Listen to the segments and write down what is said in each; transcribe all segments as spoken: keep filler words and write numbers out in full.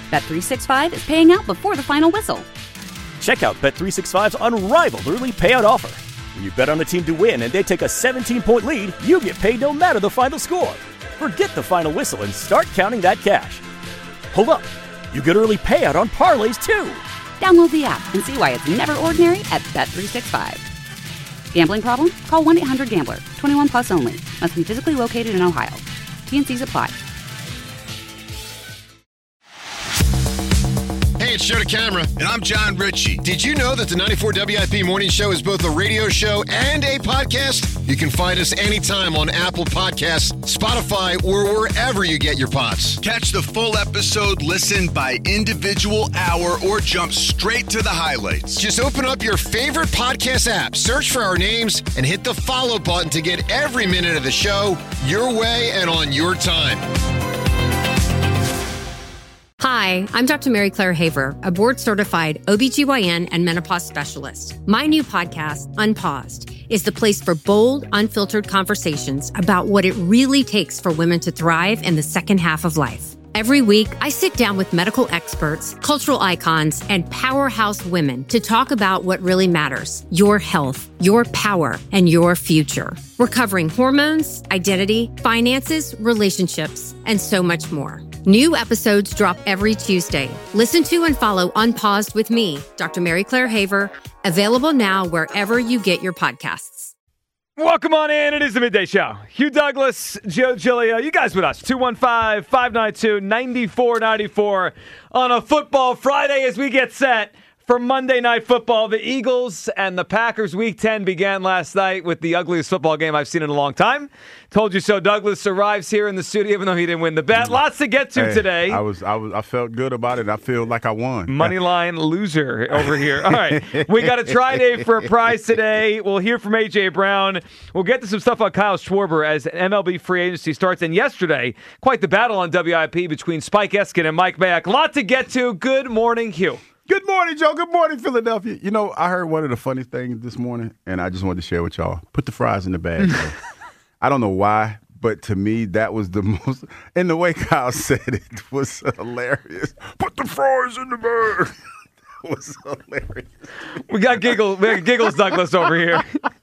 Bet three sixty-five is paying out before the final whistle. Check out Bet three sixty-five's unrivaled early payout offer. When you bet on a team to win and they take a seventeen-point lead, you get paid no matter the final score. Forget the final whistle and start counting that cash. Hold up. You get early payout on parlays, too. Download the app and see why it's never ordinary at Bet three sixty-five. Gambling problem? Call one eight hundred gambler. twenty-one plus only. Must be physically located in Ohio. T N Cs apply. Hey, it's Joe DeCamara. And I'm John Ritchie. Did you know that the ninety-four W I P Morning Show is both a radio show and a podcast? You can find us anytime on Apple Podcasts, Spotify, or wherever you get your pods. Catch the full episode, listen by individual hour, or jump straight to the highlights. Just open up your favorite podcast app, search for our names, and hit the follow button to get every minute of the show your way and on your time. Hi, I'm Doctor Mary Claire Haver, a board-certified O B G Y N and menopause specialist. My new podcast, Unpaused, is the place for bold, unfiltered conversations about what it really takes for women to thrive in the second half of life. Every week, I sit down with medical experts, cultural icons, and powerhouse women to talk about what really matters: your health, your power, and your future. We're covering hormones, identity, finances, relationships, and so much more. New episodes drop every Tuesday. Listen to and follow Unpaused with me, Doctor Mary Claire Haver, available now wherever you get your podcasts. Welcome on in. It is the Midday Show. Hugh Douglas, Joe Giglio, you guys with us. two one five, five nine two, nine four nine four on a football Friday as we get set for Monday Night Football. The Eagles and the Packers Week ten began last night with the ugliest football game I've seen in a long time. Told you so. Douglas arrives here in the studio, even though he didn't win the bet. Lots to get to hey, today. I was, I was, I felt good about it. I feel like I won. Moneyline loser over here. All right, we got a try day for a prize today. We'll hear from A J Brown. We'll get to some stuff on Kyle Schwarber as M L B free agency starts. And yesterday, quite the battle on W I P between Spike Eskin and Mike Mayock. Lot to get to. Good morning, Hugh. Good morning, Joe. Good morning, Philadelphia. You know, I heard one of the funny things this morning, and I just wanted to share with y'all. Put the fries in the bag. I don't know why, but to me, that was the most, and the way Kyle said it was hilarious. Put the fries in the bag. That was hilarious. We got giggles, we got giggles Douglas over here.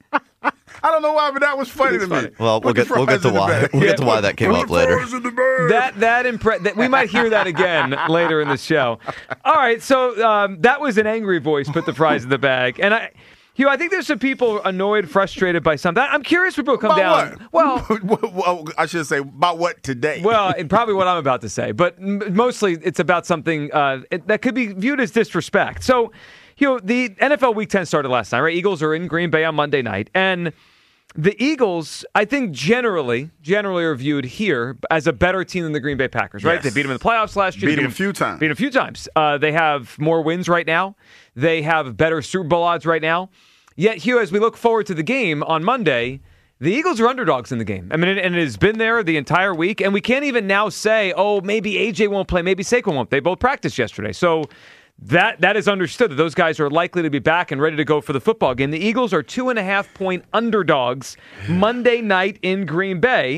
I don't know why, but that was funny to funny. me. Well, we'll get, we'll get to why. We'll Yeah. get to why that came Put up the later. fries in the bag. That that impre- that we might hear that again later in the show. All right, so um, that was an angry voice. Put the fries in the bag, and I, Hugh, I think there's some people annoyed, frustrated by something. I'm curious when people come About down. what? Well, well, I should say about what today. well, and probably what I'm about to say, but m- mostly it's about something uh, it, that could be viewed as disrespect. So, Hugh, the N F L Week ten started last night, right? Eagles are in Green Bay on Monday night, and the Eagles, I think generally, generally are viewed here as a better team than the Green Bay Packers, right? Yes. They beat them in the playoffs last year. Beat They them a few times. Beat them a few times. Uh, they have more wins right now. They have better Super Bowl odds right now. Yet, Hugh, as we look forward to the game on Monday, the Eagles are underdogs in the game. I mean, and it has been there the entire week. And we can't even now say, oh, maybe A J won't play, maybe Saquon won't. They both practiced yesterday. So that that is understood that those guys are likely to be back and ready to go for the football game. The Eagles are two and a half point underdogs Monday night in Green Bay.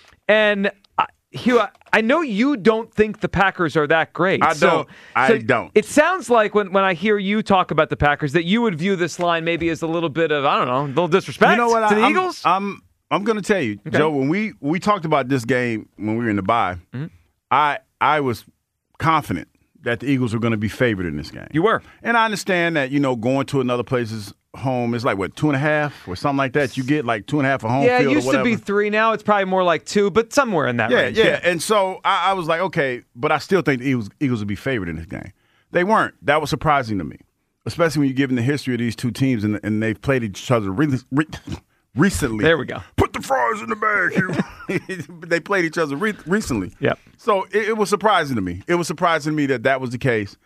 And uh, Hugh, I know you don't think the Packers are that great. I so, don't. I so don't. It sounds like when, when I hear you talk about the Packers that you would view this line maybe as a little bit of, I don't know, a little disrespect You know what? to the I, Eagles. I'm I'm, I'm going to tell you, Okay. Joe. When we we talked about this game when we were in the bye, Mm-hmm. I I was confident that the Eagles were going to be favored in this game. You were. And I understand that, you know, going to another place's home is like, what, two and a half or something like that? You get like two and a half a home Yeah, it field or used to whatever. be three. Now it's probably more like two, but somewhere in that Yeah, range. yeah. And so I, I was like, okay, but I still think the Eagles, Eagles would be favored in this game. They weren't. That was surprising to me, especially when you're given the history of these two teams and, and they've played each other really, re- recently. There we go. Put the fries in the bag, Hugh. They played each other re- recently. Yep. So it, it was surprising to me. It was surprising to me that that was the case.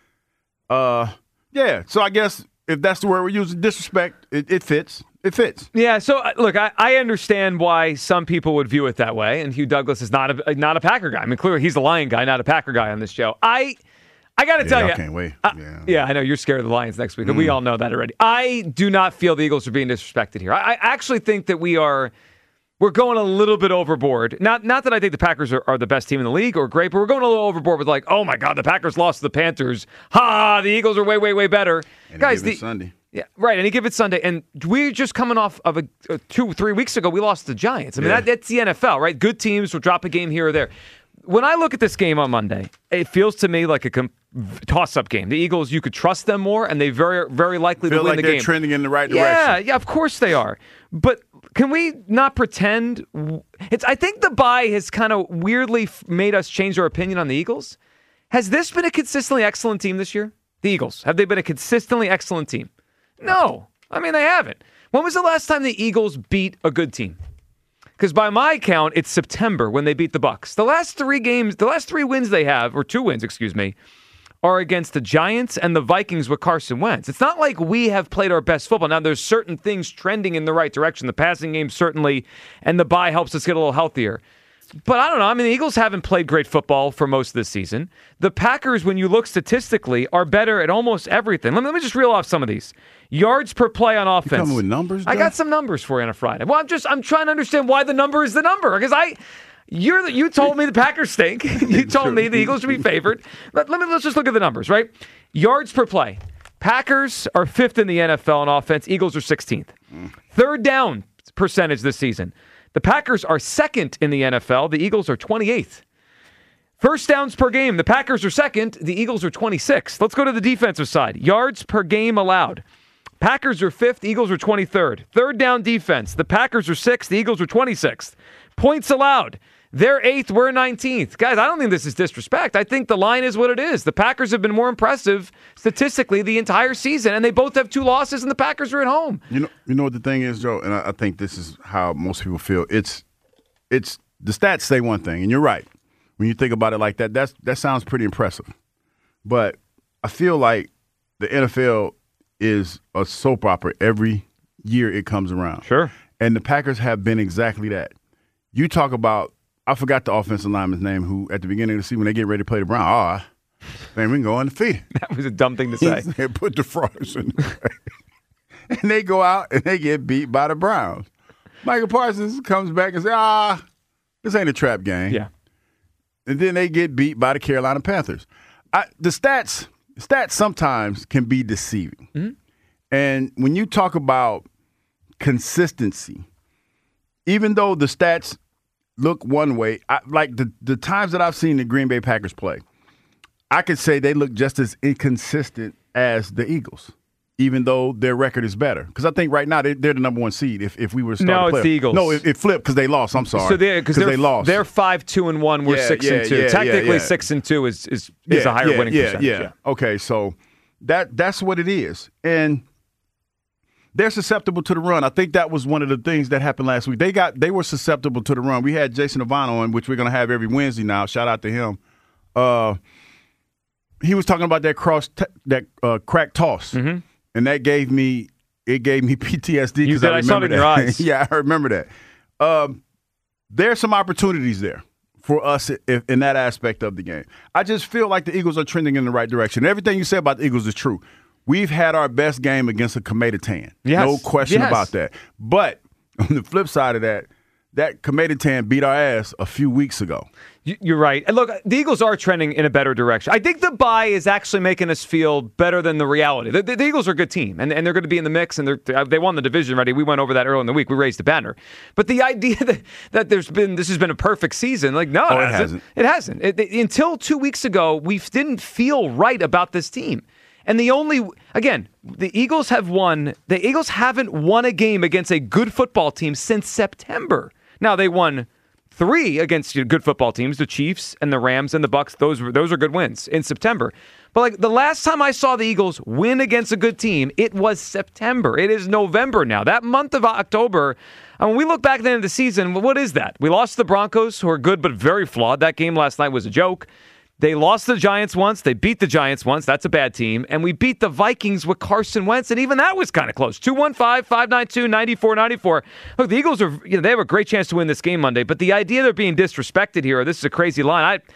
Uh, yeah. So I guess if that's the word we're using, disrespect, it, it fits. It fits. Yeah, so uh, look, I, I understand why some people would view it that way, and Hugh Douglas is not a not a Packer guy. I mean, clearly he's a Lion guy, not a Packer guy on this show. I I got to Yeah, tell I you, can't wait. I- Yeah. yeah, I know you're scared of the Lions next week, and we all know that already. I do not feel the Eagles are being disrespected here. I, I actually think that we are we're going a little bit overboard. Not not that I think the Packers are, are the best team in the league or great, but we're going a little overboard with like, oh my God, the Packers lost to the Panthers. Ha, the Eagles are way, way, way better. And Guys, the Sunday. Yeah, right. Any given Sunday, and we're just coming off of a, a two, three weeks ago. We lost to the Giants. I mean, Yeah. that, that's the N F L, right? Good teams will drop a game here or there. When I look at this game on Monday, it feels to me like a com- toss-up game. The Eagles, you could trust them more, and they very, very likely Feel to win like the they're game. trending in the right Yeah, direction. yeah, of course they are. But can we not pretend? It's. I think the bye has kind of weirdly f- made us change our opinion on the Eagles. Has this been a consistently excellent team this year? The Eagles, have they been a consistently excellent team? No. I mean, they haven't. When was the last time the Eagles beat a good team? Because by my count, it's September when they beat the Bucs. The last three games, the last three wins they have, or two wins, excuse me, are against the Giants and the Vikings with Carson Wentz. It's not like we have played our best football. Now, there's certain things trending in the right direction. The passing game certainly, and the bye helps us get a little healthier. But I don't know. I mean, the Eagles haven't played great football for most of this season. The Packers, when you look statistically, are better at almost everything. Let me, let me just reel off some of these. Yards per play on offense. You coming with numbers, I Joe? got some numbers for you on a Friday. Well, I'm just I'm trying to understand why the number is the number. Because I, you're the, you told me the Packers stink. You told me the Eagles should be favored. Let, let me let's just look at the numbers, right? Yards per play. Packers are fifth in the N F L on offense. Eagles are sixteenth. Third down percentage this season. The Packers are second in the N F L. The Eagles are twenty-eighth. First downs per game. The Packers are second. The Eagles are twenty-sixth. Let's go to the defensive side. Yards per game allowed. Packers are fifth. Eagles are twenty-third. Third down defense. The Packers are sixth. The Eagles are twenty-sixth. Points allowed. They're eighth. We're nineteenth. Guys, I don't think this is disrespect. I think the line is what it is. The Packers have been more impressive statistically the entire season, and they both have two losses, and the Packers are at home. You know, you know what the thing is, Joe, and I, I think this is how most people feel. It's, it's the stats say one thing, and you're right. When you think about it like that, that's that sounds pretty impressive. But I feel like the N F L is a soap opera every year it comes around. Sure. And the Packers have been exactly that. You talk about, I forgot the offensive lineman's name, who at the beginning of the season when they get ready to play the Browns, oh, man, we can go undefeated. That was a dumb thing to say. They put the frogs in the way. And they go out and they get beat by the Browns. Michael Parsons comes back and says, ah, this ain't a trap game. Yeah. And then they get beat by the Carolina Panthers. I, the stats stats sometimes can be deceiving. Mm-hmm. And when you talk about consistency, even though the stats look one way, I, like the, the times that I've seen the Green Bay Packers play, I could say they look just as inconsistent as the Eagles, even though their record is better. Because I think right now they're, they're the number one seed if, if we were to start No, to it's play. the Eagles. No, it, it flipped because they lost. I'm sorry. So they because they lost. They're five two and one. We're Yeah, six yeah, and two. yeah, Technically, yeah, yeah. six and two is is, is yeah, a higher yeah, winning yeah, percentage. Yeah. Yeah. Okay, so that that's what it is, and they're susceptible to the run. I think that was one of the things that happened last week. They got they were susceptible to the run. We had Jason Avant on, which we're going to have every Wednesday now. Shout out to him. Uh, he was talking about that cross t- that uh, crack toss, Mm-hmm. and that gave me it gave me P T S D You because did. I I saw it remember in that. your eyes. Yeah, I remember that. Um, there's some opportunities there for us if, in that aspect of the game. I just feel like the Eagles are trending in the right direction. Everything you say about the Eagles is true. We've had our best game against a Komedetan. Yes. No question Yes. about that. But on the flip side of that, that Komedetan beat our ass a few weeks ago. You- You're right. And look, the Eagles are trending in a better direction. I think the bye is actually making us feel better than the reality. The, the, the Eagles are a good team, and, and they're going to be in the mix, and they're, they won the division already. We went over that early in the week. We raised the banner. But the idea that, that there's been this has been a perfect season, like, no, Oh, it it hasn't. hasn't. It hasn't. It, it- until two weeks ago, we didn't feel right about this team. And the only, again, the Eagles have won, the Eagles haven't won a game against a good football team since September. Now, they won three against you know, good football teams, the Chiefs and the Rams and the Bucks. Those were those are good wins in September. But like the last time I saw the Eagles win against a good team, it was September. It is November now. That month of October, and when we look back at the end of the season, what is that? We lost the Broncos, who are good but very flawed. That game last night was a joke. They lost the Giants once. They beat the Giants once. That's a bad team. And we beat the Vikings with Carson Wentz, and even that was kind of close. two one five, five nine two, nine four nine four. Look, the Eagles are, you know, they have a great chance to win this game Monday, but the idea they're being disrespected here, or this is a crazy line, I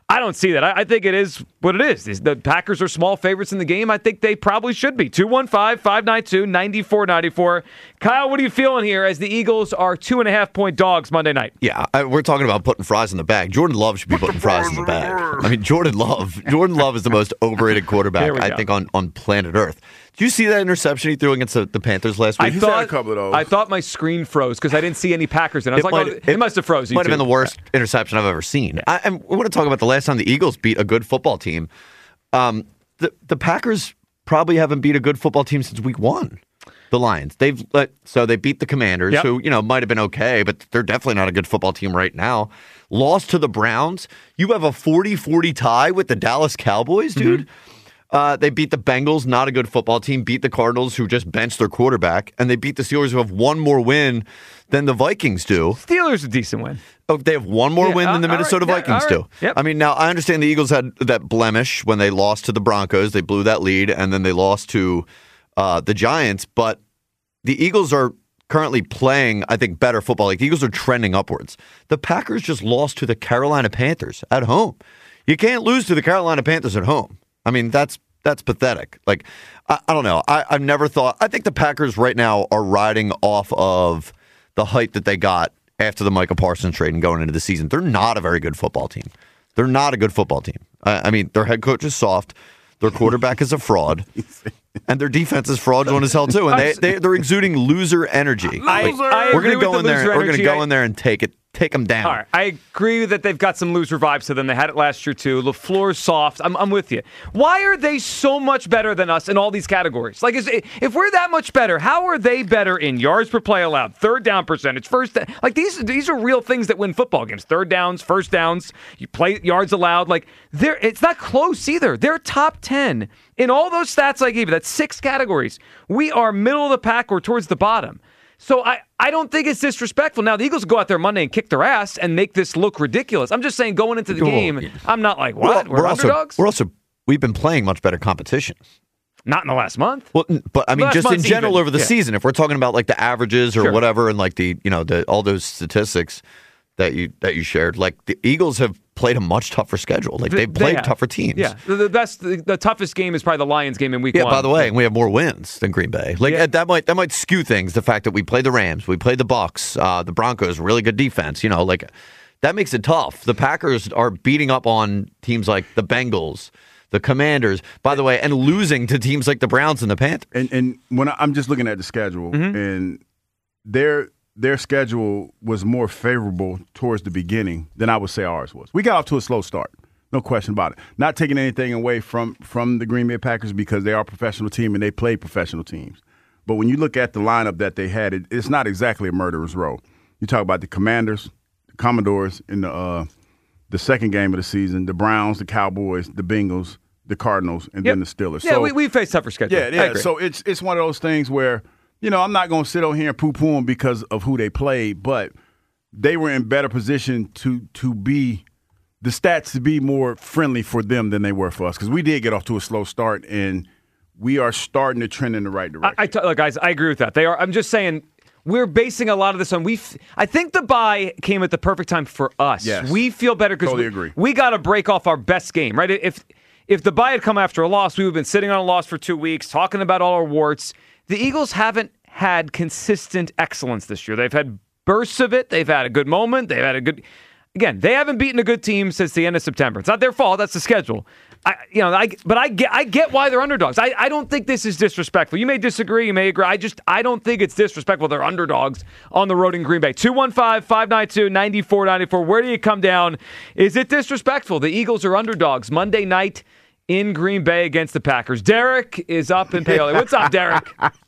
I don't see that. I, I think it is what it is. The Packers are small favorites in the game. I think they probably should be. two one five, five nine two, nine four nine four. Kyle, what are you feeling here as the Eagles are two and a half point dogs Monday night? Yeah, I, we're talking about putting fries in the bag. Jordan Love should be putting fries in the bag. I mean, Jordan Love. Jordan Love is the most overrated quarterback, I think, on, on planet Earth. Did you see that interception he threw against the, the Panthers last week? I thought, a couple of those. I thought my screen froze because I didn't see any Packers in. I was it like, might, oh, it, it must have froze. It might have been the worst interception I've ever seen. Yeah. I, I want to talk about the last time the Eagles beat a good football team. Um, the the Packers probably haven't beat a good football team since week one. The Lions. They've uh, so they beat the Commanders, yep. who you know might have been okay, but they're definitely not a good football team right now. Lost to the Browns. You have a forty forty tie with the Dallas Cowboys, dude. Mm-hmm. Uh, they beat the Bengals, not a good football team, beat the Cardinals, who just benched their quarterback, and they beat the Steelers, who have one more win than the Vikings do. Steelers a decent win. Oh, they have one more yeah, win than the Minnesota right, Vikings yeah, right. do. Yep. I mean, now, I understand the Eagles had that blemish when they lost to the Broncos. They blew that lead, and then they lost to uh, the Giants, but the Eagles are currently playing, I think, better football. Like, the Eagles are trending upwards. The Packers just lost to the Carolina Panthers at home. You can't lose to the Carolina Panthers at home. I mean, that's that's pathetic. Like, I, I don't know. I, I've never thought. I think the Packers right now are riding off of the hype that they got after the Micah Parsons trade and going into the season. They're not a very good football team. They're not a good football team. I, I mean, their head coach is soft. Their quarterback is a fraud. And their defense is fraudulent as hell, too. And they, they, they're exuding loser energy. I, like, I we're going to go in there. We're going to go I, in there and take it. Take them down. All right. I agree that they've got some loser vibes to them. They had it last year, too. LaFleur's soft. I'm, I'm with you. Why are they so much better than us in all these categories? Like, is, if we're that much better, how are they better in yards per play allowed, third down percentage, first down? Like, these, these are real things that win football games. Third downs, first downs, you play yards allowed. Like, they're, it's not close either. They're top ten. In all those stats I gave you, that's six categories. We are middle of the pack or towards the bottom. So I, I don't think it's disrespectful. Now, the Eagles go out there Monday and kick their ass and make this look ridiculous. I'm just saying going into the game, I'm not like, what? We're, we're, we're underdogs? Also, we're also, we've been playing much better competition. Not in the last month. Well, but I mean, just in general even. over the yeah. season, if we're talking about like the averages or sure. whatever and like the, you know, the all those statistics that you that you shared, like the Eagles have played a much tougher schedule. Like they've played they tougher teams. Yeah, the, the best, the, the toughest game is probably the Lions game in week yeah, one. Yeah, by the way, and we have more wins than Green Bay. Like yeah. that might that might skew things. The fact that we played the Rams, we played the Bucks, uh, the Broncos, really good defense. You know, like that makes it tough. The Packers are beating up on teams like the Bengals, the Commanders, by the way, and losing to teams like the Browns and the Panthers. And, and when I, I'm just looking at the schedule, mm-hmm. and they're. Their schedule was more favorable towards the beginning than I would say ours was. We got off to a slow start, no question about it. Not taking anything away from, from the Green Bay Packers because they are a professional team and they play professional teams. But when you look at the lineup that they had, it, it's not exactly a murderer's row. You talk about the Commanders, the Commodores in the uh, the second game of the season, the Browns, the Cowboys, the Bengals, the Cardinals, and yep. then the Steelers. Yeah, so, we, we face tougher schedule. Yeah, yeah. So it's it's one of those things where – you know, I'm not going to sit on here and poo-poo them because of who they played, but they were in better position to to be the stats to be more friendly for them than they were for us because we did get off to a slow start and we are starting to trend in the right direction. I, I t- look, guys, I agree with that. They are. I'm just saying we're basing a lot of this on we. F- I think the bye came at the perfect time for us. Yes. We feel better because totally we, agree. we got to break off our best game, right? If if the bye had come after a loss, we would have been sitting on a loss for two weeks talking about all our warts. The Eagles haven't had consistent excellence this year. They've had bursts of it. They've had a good moment. They've had a good... Again, they haven't beaten a good team since the end of September. It's not their fault. That's the schedule. I, you know, I, but I get, I get why they're underdogs. I, I don't think this is disrespectful. You may disagree. You may agree. I just, I don't think it's disrespectful. They're underdogs on the road in Green Bay. two one five, five nine two, nine four nine four. Where do you come down? Is it disrespectful? The Eagles are underdogs Monday night in Green Bay against the Packers. Derek is up in Paoli. What's up, Derek?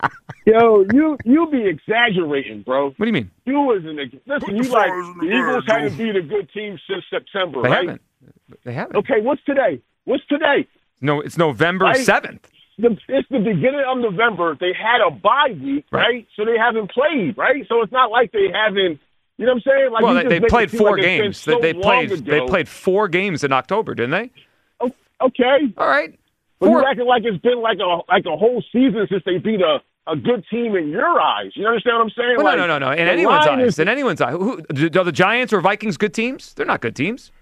Yo, you you be exaggerating, bro. What do you mean? You was an listen. You like the Eagles haven't beat a good team since September, they right? Haven't. They haven't. Okay, what's today? What's today? No, it's November seventh. The, it's the beginning of November. They had a bye week, right. right? So they haven't played, right? So it's not like they haven't. You know what I'm saying? Like well, they, they played four like games. So they, they played. ago. They played four games in October, didn't they? Okay. All right. But you're acting like it's been like a like a whole season since they beat a, a good team in your eyes. You understand what I'm saying? Well, like, no, no, no, no. In anyone's eyes. Is, in anyone's eyes. Who, are the Giants or Vikings good teams? They're not good teams.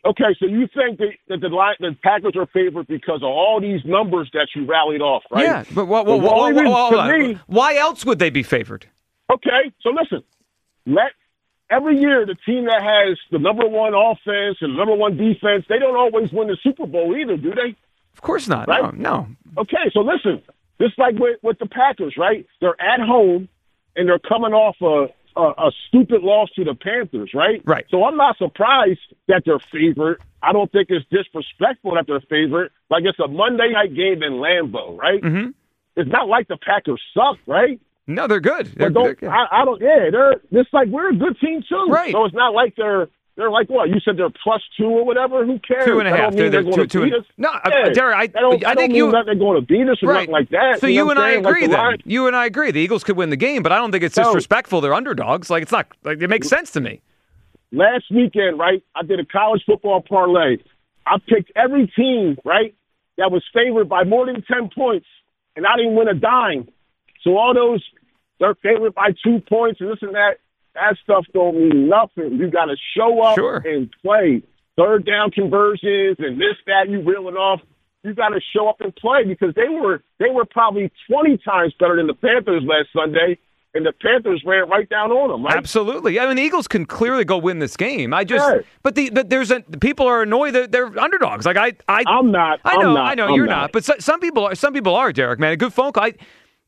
Okay, so you think that, that the, line, the Packers are favored because of all these numbers that you rallied off, right? Yeah, but what, what, The what, only what, reason what, to hold on. me- Why else would they be favored? Okay, so listen, let every year the team that has the number one offense and number one defense, they don't always win the Super Bowl either, do they? Of course not. Right? No, no. Okay, so listen, just like with, with the Packers, right? They're at home and they're coming off a, a, a stupid loss to the Panthers, right? Right. So I'm not surprised that they're favored. I don't think it's disrespectful that they're favored. Like it's a Monday night game in Lambeau, right? Mm-hmm. It's not like the Packers suck, right? No, they're good. They're, But don't, they're good. I, I don't. Yeah, they're just like we're a good team too. Right. So it's not like they're they're like what you said they're plus two or whatever. Who cares? Two and a That half. don't mean They're- they're they're going two- to beat two us. and- No, yeah. uh, Derek, I- that don't, I that think don't you- mean that they're going to beat us or Right. nothing like that. So you, you know and what I'm I saying? Like agree the then. line- You and I agree. The Eagles could win the game, but I don't think it's disrespectful. They're underdogs. Like it's not. Like it makes sense to me. Last weekend, right? I did a college football parlay. I picked every team, right, that was favored by more than ten points, and I didn't win a dime. So all those, they're favored by two points and this and that. That stuff don't mean nothing. You got to show up Sure. and play. Third down conversions and this, that, you reeling off. You got to show up and play because they were they were probably twenty times better than the Panthers last Sunday, and the Panthers ran right down on them. Right? Absolutely. I mean, the Eagles can clearly go win this game. I just, Yeah. but the but there's a people are annoyed that they're underdogs. Like I, I, I'm not. I I'm know, not, I know I'm you're not. not. But so, some people are. Some people are. Derek, man, a good phone call. I,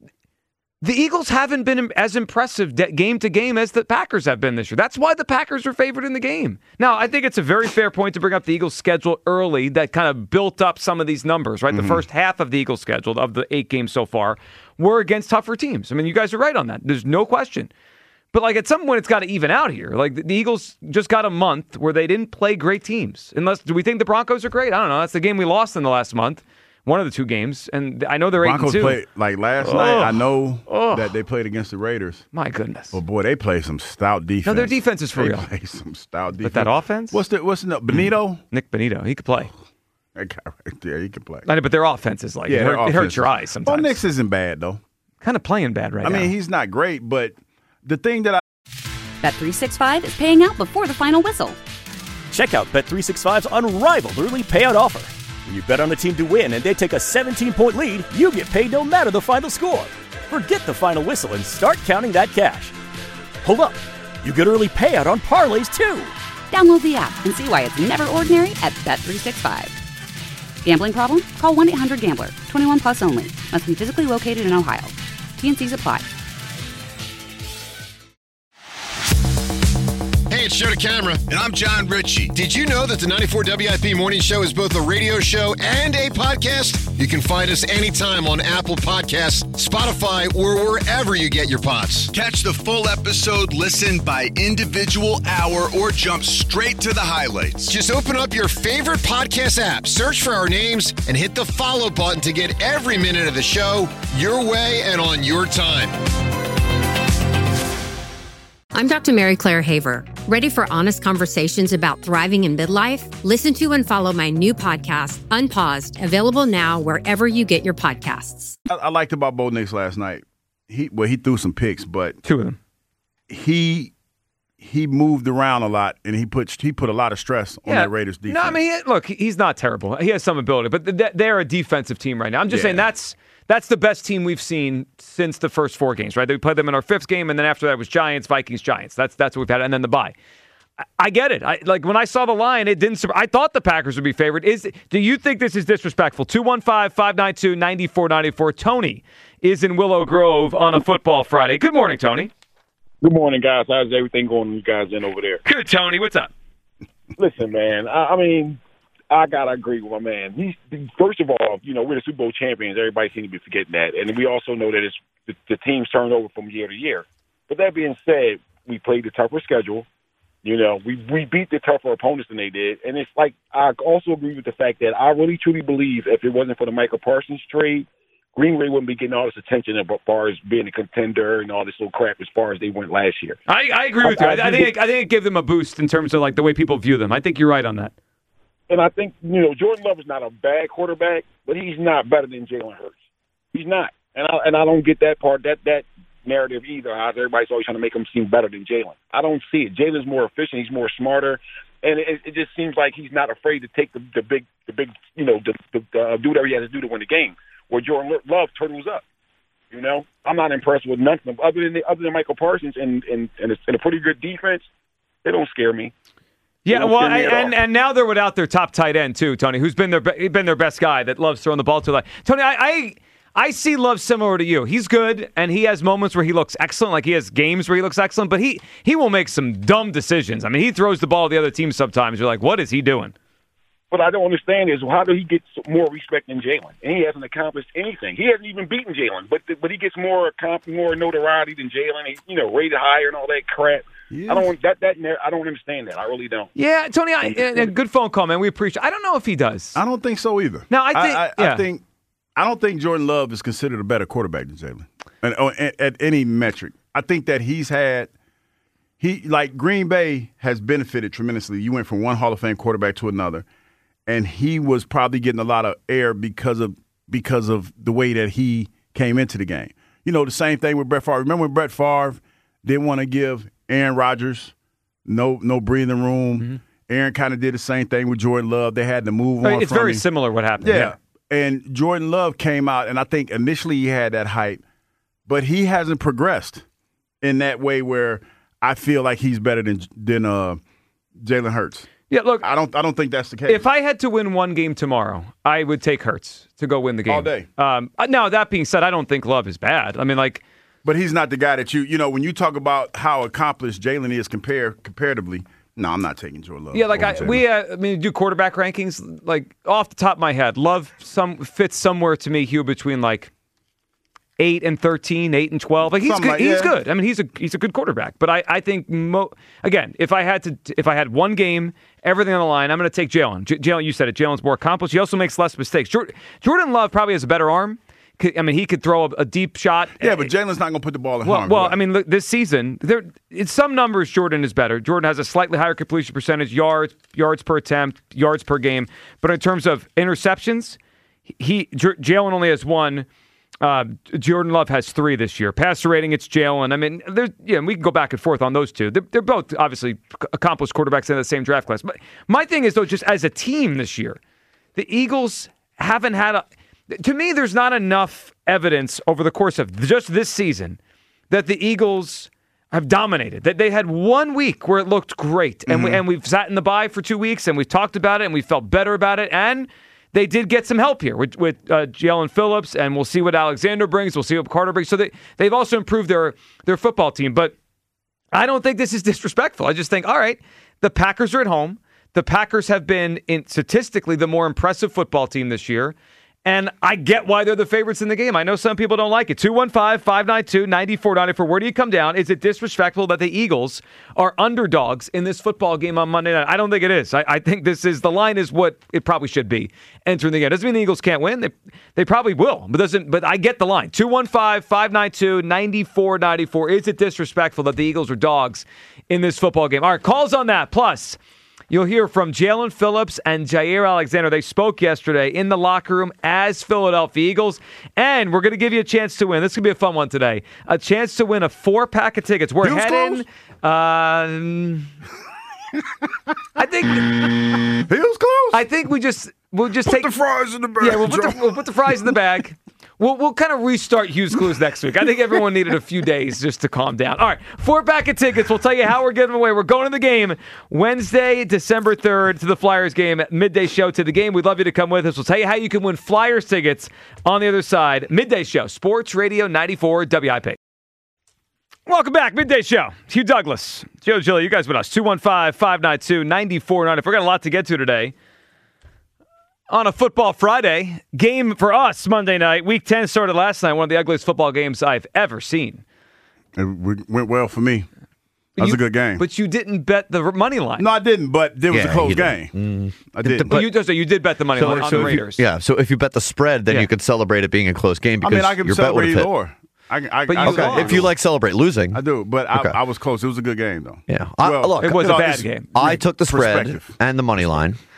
the Eagles haven't been as impressive de- game to game as the Packers have been this year. That's why the Packers are favored in the game. Now, I think it's a very fair point to bring up the Eagles' schedule early that kind of built up some of these numbers, right? Mm-hmm. The first half of the Eagles' schedule, of the eight games so far, were against tougher teams. I mean, you guys are right on that. There's no question. But, like, at some point, it's got to even out here. Like, the Eagles just got a month where they didn't play great teams. Unless, do we think the Broncos are great? I don't know. That's the game we lost in the last month. One of the two games, and I know they're Broncos eight and two. played like last Oh. night. I know Oh. that they played against the Raiders. My goodness. Well, boy, they play some stout defense. No, their defense is for they real. Play some stout defense. But that offense? What's the what's the Benito? Nick Benito, he could play. That guy right there, he can play. I know, but their offense is like, Yeah, it, their hurt, it hurts offense your is- eyes sometimes. Well, Nick's isn't bad though. Kind of playing bad right I now. mean, he's not great, but the thing that I Bet three sixty-five is paying out before the final whistle. Check out Bet three sixty-five's unrivaled early payout offer. When you bet on a team to win and they take a seventeen-point lead, you get paid no matter the final score. Forget the final whistle and start counting that cash. Hold up. You get early payout on parlays too. Download the app and see why it's never ordinary at Bet three sixty-five. Gambling problem? Call one eight hundred gambler. twenty-one plus only. Must be physically located in Ohio. T N Cs apply. Hey, it's Joe DeCamera. And I'm John Ritchie. Did you know that the ninety-four W I P Morning Show is both a radio show and a podcast? You can find us anytime on Apple Podcasts, Spotify, or wherever you get your pods. Catch the full episode, listen by individual hour, or jump straight to the highlights. Just open up your favorite podcast app, search for our names, and hit the follow button to get every minute of the show your way and on your time. I'm Doctor Mary Claire Haver. Ready for honest conversations about thriving in midlife? Listen to and follow my new podcast, Unpaused, available now wherever you get your podcasts. I, I liked about Bo Nix last night. He well, he threw some picks, but Two of them. he he moved around a lot and he put he put a lot of stress on that Raiders defense. No, I mean, look, he's not terrible. He has some ability, but th- they're a defensive team right now. I'm just Yeah. saying that's that's the best team we've seen since the first four games, right? We played them in our fifth game, and then after that was Giants, Vikings, Giants. That's that's what we've had, and then the bye. I, I get it. I, like when I saw the line, it didn't. I thought the Packers would be favored. Is do you think this is disrespectful? two one five, five nine two, nine four nine four. Tony is in Willow Grove on a football Friday. Good morning, Tony. Good morning, guys. How's everything going with you guys in over there? Good, Tony. What's up? Listen, man, I, I mean, I got to agree with my man. He's, first of all, you know, we're the Super Bowl champions. Everybody seems to be forgetting that. And we also know that it's the, the teams turn over from year to year. But that being said, we played the tougher schedule. You know, we, we beat the tougher opponents than they did. And it's like, I also agree with the fact that I really truly believe if it wasn't for the Michael Parsons trade, Green Bay wouldn't be getting all this attention as far as being a contender and all this little crap as far as they went last year. I, I agree with you. I, I think it, I think it gave them a boost in terms of like the way people view them. I think you're right on that. And I think, you know, Jordan Love is not a bad quarterback, but he's not better than Jalen Hurts. He's not. And I, and I don't get that part, that that narrative either, how everybody's always trying to make him seem better than Jalen. I don't see it. Jalen's more efficient. He's more smarter. And it, it just seems like he's not afraid to take the, the big, the big, you know, the, the, uh, do whatever he has to do to win the game. Where Jordan Love turtles up. You know, I'm not impressed with none of them other than other than Michael Parsons and and and a, and a pretty good defense. They don't scare me. Yeah, well, I, and and now they're without their top tight end too, Tony, who's been their been their best guy that loves throwing the ball to the line. Tony, I. I I see Love similar to you. He's good, and he has moments where he looks excellent, like he has games where he looks excellent, but he, he will make some dumb decisions. I mean, he throws the ball to the other team sometimes. You're like, what is he doing? What I don't understand is how do he get more respect than Jalen? And he hasn't accomplished anything. He hasn't even beaten Jalen, but but he gets more more notoriety than Jalen. He's, you know, rated higher and all that crap. Yeah. I don't that that I don't understand that. I really don't. Yeah, Tony, I, a good phone call, man. We appreciate. I don't know if he does. I don't think so either. No, I think. I, I, yeah. I think. I don't think Jordan Love is considered a better quarterback than Jalen, and at, at any metric. I think that he's had he like Green Bay has benefited tremendously. You went from one Hall of Fame quarterback to another, and he was probably getting a lot of air because of because of the way that he came into the game. You know, the same thing with Brett Favre. Remember when Brett Favre didn't want to give Aaron Rodgers no no breathing room? Mm-hmm. Aaron kind of did the same thing with Jordan Love. They had to move on. It's from very him. similar what happened. Yeah. yeah. And Jordan Love came out, and I think initially he had that hype, but he hasn't progressed in that way where I feel like he's better than than uh, Jalen Hurts. Yeah, look, I don't I don't think that's the case. If I had to win one game tomorrow, I would take Hurts to go win the game all day. Um, now that being said, I don't think Love is bad. I mean, like, but he's not the guy that you you know when you talk about how accomplished Jalen is compare comparatively. No, I'm not taking Jordan Love. Yeah, like I, we, uh, I mean, do quarterback rankings. Like off the top of my head, Love some fits somewhere to me, Hugh, between like eight and thirteen, eight and twelve. Like he's Something good. like- he's yeah. good. I mean, he's a he's a good quarterback. But I, I think mo- again, if I had to, if I had one game, everything on the line, I'm going to take Jalen. J- Jalen, you said it. Jalen's more accomplished. He also makes less mistakes. Jordan, Jordan Love probably has a better arm. I mean, he could throw a, a deep shot. Yeah, but Jalen's not going to put the ball in Well, harm's well, way. I mean, look, this season, there in some numbers, Jordan is better. Jordan has a slightly higher completion percentage, yards, yards per attempt, yards per game. But in terms of interceptions, he J- Jalen only has one. Uh, Jordan Love has three this year. Passer rating, it's Jalen. I mean, there's yeah, we can go back and forth on those two. They're, they're both obviously accomplished quarterbacks in the same draft class. But my thing is though, just as a team this year, the Eagles haven't had a. To me, there's not enough evidence over the course of just this season that the Eagles have dominated. That they had one week where it looked great, and mm-hmm. we and we've sat in the bye for two weeks, and we've talked about it, and we felt better about it, and they did get some help here with with uh, Jalen Phillips, and we'll see what Alexander brings. We'll see what Carter brings. So they they've also improved their their football team, but I don't think this is disrespectful. I just think, all right, the Packers are at home. The Packers have been in, statistically the more impressive football team this year. And I get why they're the favorites in the game. I know some people don't like it. two one five, five nine two, nine four nine four. Where do you come down? Is it disrespectful that the Eagles are underdogs in this football game on Monday night? I don't think it is. I, I think this is the line is what it probably should be entering the game. Doesn't mean the Eagles can't win. They they probably will. But doesn't. But I get the line. two one five, five nine two, nine four nine four. Is it disrespectful that the Eagles are dogs in this football game? All right, calls on that. Plus, you'll hear from Jalen Phillips and Jair Alexander. They spoke yesterday in the locker room as Philadelphia Eagles. And we're going to give you a chance to win. This is going to be a fun one today. A chance to win a four-pack of tickets. We're Hills heading... Uh, I think... Hills close? I think we just... We'll just put take... the fries in the bag. Yeah, we'll put the, we'll put the fries in the bag. We'll, we'll kind of restart Hughes Clues next week. I think everyone needed a few days just to calm down. All right, four pack of tickets. We'll tell you how we're giving away. We're going to the game Wednesday, December third, to the Flyers game, midday show to the game. We'd love you to come with us. We'll tell you how you can win Flyers tickets on the other side. Midday show, Sports Radio ninety-four W I P. Welcome back, Midday Show. Hugh Douglas, Joe Gilly, you guys with us. two one five, five nine two, nine four nine four. We've got a lot to get to today. On a football Friday, game for us Monday night. Week ten started last night. One of the ugliest football games I've ever seen. It went well for me. That was you, a good game. But you didn't bet the money line. No, I didn't, but there was Yeah, a close you game. Mm. I did. But you, so you did bet the money So, line on so the if you- Raiders. yeah, so if you bet the spread, then Yeah. you could celebrate it being a close game I because mean, I can your bet would celebrate have either hit. or. I, I, But I, you Okay, lost. if you like celebrate losing, I do, but I, Okay. I was close. It was a good game, though. yeah. I, Well, look, It was no, a bad it's- game. I took the spread perspective. and the money line.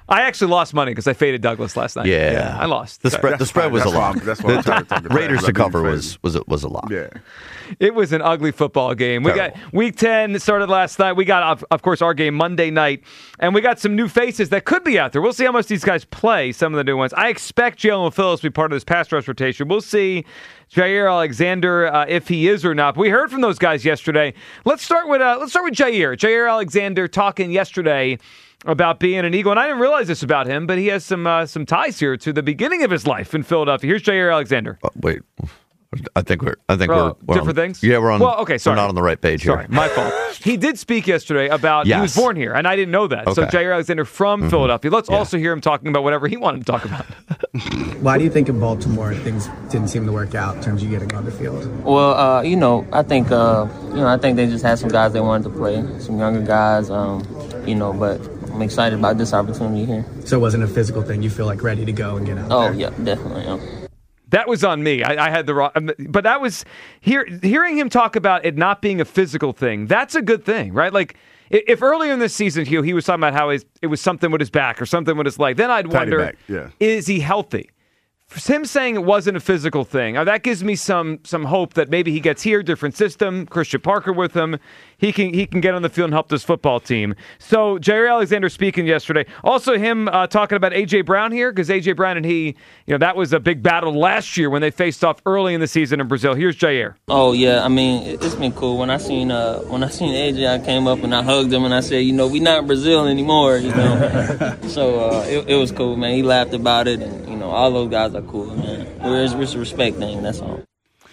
I actually lost money because I faded Douglas last night. Yeah, yeah I lost. The spread. The spread was a lot. That's why I'm trying to talk about Raiders to cover was was a, was a lot. Yeah. It was an ugly football game. We Terrible. got Week ten started last night. We got, of, of course, our game Monday night. And we got some new faces that could be out there. We'll see how much these guys play, some of the new ones. I expect Jalen Phillips to be part of this pass rush rotation. We'll see Jair Alexander, uh, if he is or not. We heard from those guys yesterday. Let's start with uh, let's start with Jair. Jair Alexander talking yesterday about being an Eagle. And I didn't realize this about him, but he has some uh, some ties here to the beginning of his life in Philadelphia. Here's Jair Alexander. Uh, wait. I think we're. I think uh, we're, we're different on, things. Yeah, we're on. Well, okay, sorry. We're not on the right page sorry, here. my fault. He did speak yesterday about yes. he was born here, and I didn't know that. Okay. So Jair Alexander from mm-hmm. Philadelphia. Let's yeah. also hear him talking about whatever he wanted to talk about. Why do you think in Baltimore things didn't seem to work out in terms of you getting on the field? Well, uh, you know, I think uh, you know, I think they just had some guys they wanted to play, some younger guys. Um, you know, but I'm excited about this opportunity here. So it wasn't a physical thing. You feel like ready to go and get out oh, there? Oh yeah, definitely. Yeah. That was on me. I, I had the wrong, but that was hear, hearing him talk about it not being a physical thing. That's a good thing, right? Like if earlier in this season, Hugh, he was talking about how his, it was something with his back or something with his leg, then I'd Tidy wonder, back. Yeah. Is he healthy? Him saying it wasn't a physical thing, uh, that gives me some some hope that maybe he gets here, different system, Christian Parker with him, he can he can get on the field and help this football team. So Jair Alexander speaking yesterday, also him uh, talking about A J Brown here, because A J Brown and he, you know, that was a big battle last year when they faced off early in the season in Brazil. Here's Jair. Oh yeah, I mean it's been cool. When I seen uh when I seen A J, I came up and I hugged him and I said, you know, we not in Brazil anymore, you know. so uh, it, it was cool, man. He laughed about it, and you know, all those guys are cool, man. It's just a respect thing, that's all.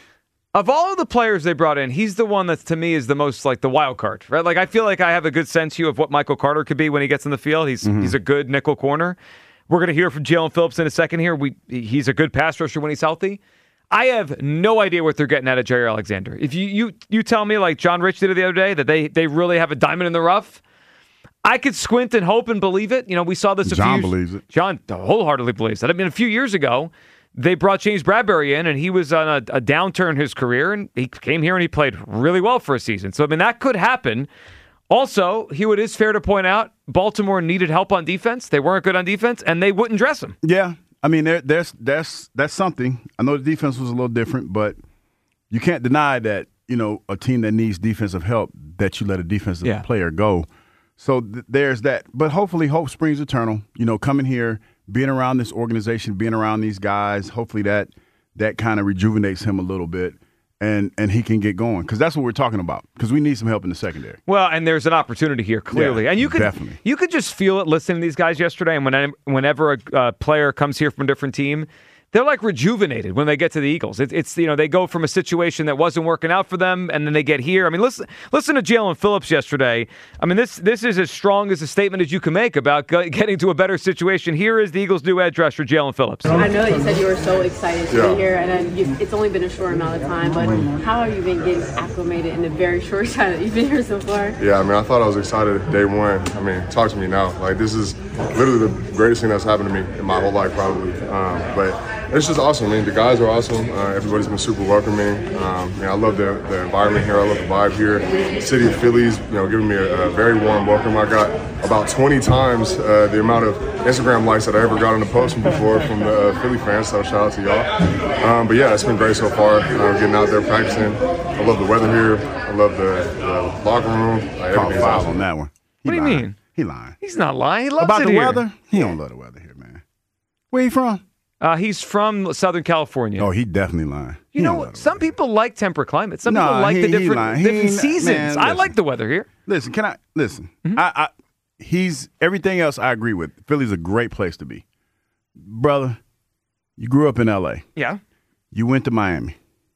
Of all of the players they brought in, he's the one that to me is the most like the wild card, right? Like I feel like I have a good sense Hugh, of what Michael Carter could be when he gets in the field. He's mm-hmm. he's a good nickel corner. We're going to hear from Jalen Phillips in a second here. We he's a good pass rusher when he's healthy. I have no idea what they're getting out of Jair Alexander. If you you you tell me like John Rich did it the other day that they they really have a diamond in the rough, I could squint and hope and believe it. You know, we saw this a John few believes it. John wholeheartedly believes that. I mean, a few years ago, they brought James Bradbury in, and he was on a, a downturn in his career, and he came here and he played really well for a season. So, I mean, that could happen. Also, Hugh, it is fair to point out, Baltimore needed help on defense. They weren't good on defense, and they wouldn't dress him. Yeah. I mean, there, there's that's that's something. I know the defense was a little different, but you can't deny that, you know, a team that needs defensive help, that you let a defensive yeah. player go. So th- there's that. But hopefully hope springs eternal. You know, coming here, being around this organization, being around these guys, hopefully that that kind of rejuvenates him a little bit, and and he can get going, because that's what we're talking about, because we need some help in the secondary. Well, and there's an opportunity here, clearly. Yeah, and you could definitely. you could just feel it listening to these guys yesterday, and when, whenever a uh, player comes here from a different team, they're like rejuvenated when they get to the Eagles. It, it's, you know, they go from a situation that wasn't working out for them, and then they get here. I mean, listen, listen to Jalen Phillips yesterday. I mean, this this is as strong as a statement as you can make about getting to a better situation. Here is the Eagles' new edge rusher, Jalen Phillips. I know that you said you were so excited to yeah. be here, and uh, you, it's only been a short amount of time, but how have you been getting acclimated in the very short time that you've been here so far? Yeah, I mean, I thought I was excited day one. I mean, talk to me now. Like, this is literally the greatest thing that's happened to me in my whole life, probably. Um, but it's just awesome. I mean, the guys are awesome. Uh, everybody's been super welcoming. Um, you know, I love the, the environment here. I love the vibe here. The city of Philly's, you know, giving me a, a very warm welcome. I got about twenty times uh, the amount of Instagram likes that I ever got on the post before from the uh, Philly fans, so shout out to y'all. Um, but yeah, it's been great so far. Uh, getting out there practicing. I love the weather here. I love the, the locker room. Like, Call foul awesome. on that one. He what do lying. you mean? He lying. He's not lying. He loves About it the here. weather? He don't love the weather here, man. Where you from? Uh, he's from Southern California. Oh, he definitely lying. You he know, some people like temperate climates. Some no, people like he, the different, different seasons. Man, I like the weather here. Listen, can I listen? Mm-hmm. I, I he's everything else I agree with. Philly's a great place to be, brother. You grew up in L A. Yeah. You went to Miami.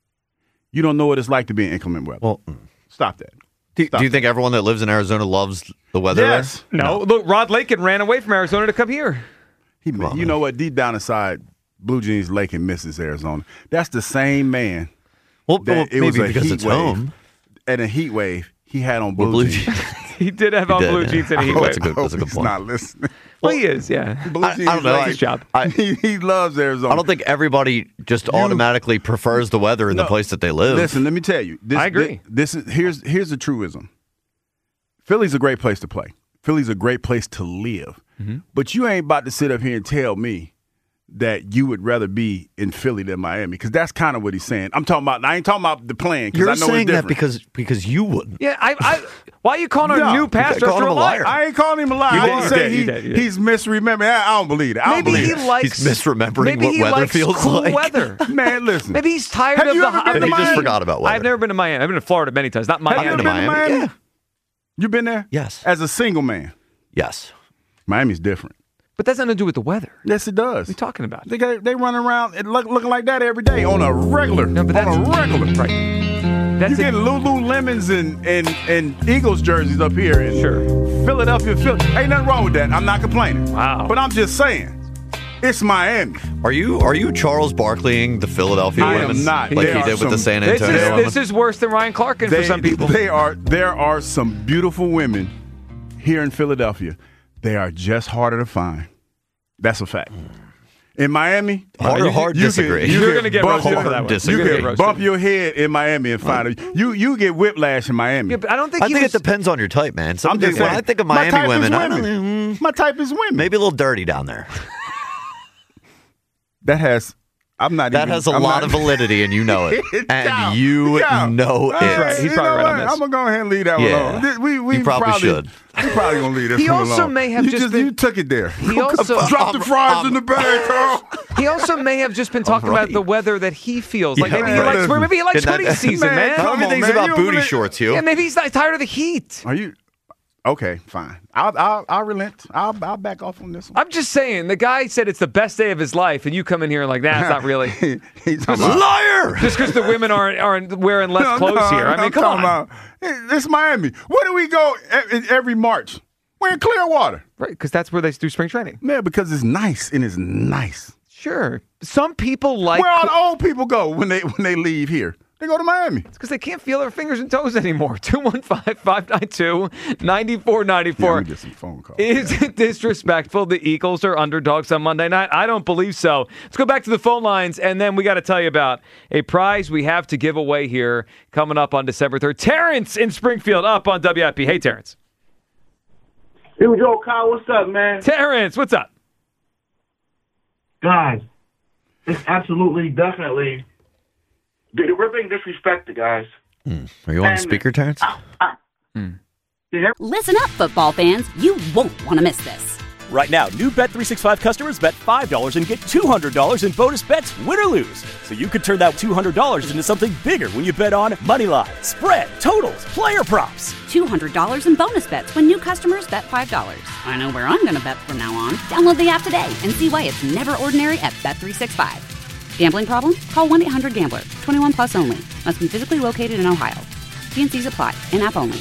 You don't know what it's like to be in inclement weather. Well, stop that. Do, stop do you that. think everyone that lives in Arizona loves the weather yes. there? No. no. Look, Rod Lakin ran away from Arizona to come here. He, well, you know what? Deep down inside, Blue Jeans Lakin misses Arizona. That's the same man. Well, well it maybe was a because heat it's wave, home. And a heat wave he had on Blue, well, blue Jeans. He did have he on did, Blue yeah. Jeans and a heat wave. That's a good, that's a good he's point. not listening. Well, he is, yeah. Blue I, Jeans I don't know. Like, his job. I, he, he loves Arizona. I don't think everybody just you, automatically prefers the weather in no, the place that they live. Listen, let me tell you. This, I agree. This, this is here's here's the truism. Philly's a great place to play. Philly's a great place to live. Mm-hmm. But you ain't about to sit up here and tell me that you would rather be in Philly than Miami, because that's kind of what he's saying. I'm talking about. I ain't talking about the plan. You're I know saying it's that because because you wouldn't. Yeah, I. I why are you calling our no, new pastor after a liar? I ain't calling him a liar. You I did, didn't you say did, he, you did, you did. he's misremembering. I, I don't believe it. I don't Maybe believe he it. likes He's misremembering maybe what he weather likes feels cool like. weather. Man, listen. Maybe he's tired Have of you the. ever been I to mean, He just forgot about weather. I've never been to Miami. I've been to Florida many times. Not Miami. Have you ever been to Miami? Miami? Yeah. You been there? Yes. As a single man? Yes. Miami's different. But that's nothing to do with the weather. Yes, it does. What are you talking about? They got, they run around and look, looking like that every day on a regular. No, but on that's a regular. Right. That's you get Lululemons and, and, and Eagles jerseys up here in sure. Philadelphia. Phil- Ain't nothing wrong with that. I'm not complaining. Wow. But I'm just saying, it's Miami. Are you are you Charles Barkleying the Philadelphia I women am not. like There he are did with the some- San This Antonio is, women? this is worse than Ryan Clarkin They, for some people. They are. There are some beautiful women here in Philadelphia. They are just harder to find. That's a fact. In Miami, Hard, you, hard you disagree. Can, you You're can going to get bump, roasted for that one. disagree. You You're gonna can get roasted. bump your head in Miami and find it. You you get whiplash in Miami. Yeah, but I don't think I he think was, it depends on your type, man. Some I'm just when saying. I think of My Miami type is women, I women. don't, mm, My type is women. maybe a little dirty down there. That has. I'm not. That even, has a I'm lot not, of validity, and you know it. and Yeah. you Yeah. know it. All right. He's you probably know right on what? this. I'm gonna go ahead and leave that Yeah. one alone. We, we You probably should. We probably gonna leave this He one also alone. may have you just been- you took it there. He also- drop the fries in the bag, Carl. he also may have just been talking right. about the weather that he feels like. Yeah. Maybe he Man, likes. listen. Maybe he likes Isn't that- hoodie season, Man, man. come on, Everything's man. about You don't booty believe- shorts, you. Yeah, maybe he's not tired of the heat. Are you? Okay, fine. I'll I'll, I'll relent. I'll I'll back off on this one. I'm just saying, the guy said it's the best day of his life, and you come in here like that's not really. He's talking about, Liar! Just because the women aren't aren't wearing less No, clothes no, here. I mean, I'm come on. talking about- it's Miami. Where do we go e- every March? We're in Clearwater. Right, because that's where they do spring training. Man, because it's nice and it's nice. Sure. Some people like. Where all the old people go when they when they leave here? They go to Miami. It's because they can't feel their fingers and toes anymore. two one five, five nine two, nine four nine Yeah, four. let me get some phone calls. Is it disrespectful the Eagles are underdogs on Monday night? I don't believe so. Let's go back to the phone lines, and then we got to tell you about a prize we have to give away here coming up on December third. Terrence in Springfield up on W I P. Hey, Terrence. Here we go, Kyle. What's up, man? Terrence, what's up? Guys, it's absolutely, definitely, we're being disrespected, guys. Hmm. Are you on And- speaker, Terrence? Listen up, football fans. You won't want to miss this. Right now, new Bet three sixty-five customers bet five dollars and get two hundred dollars in bonus bets, win or lose. So you could turn that two hundred dollars into something bigger when you bet on money line, spread, totals, player props. two hundred dollars in bonus bets when new customers bet five dollars. I know where I'm going to bet from now on. Download the app today and see why it's never ordinary at Bet three sixty-five. Gambling problem? Call one eight hundred gambler. twenty-one plus only. Must be physically located in Ohio. T N Cs apply. In-app only.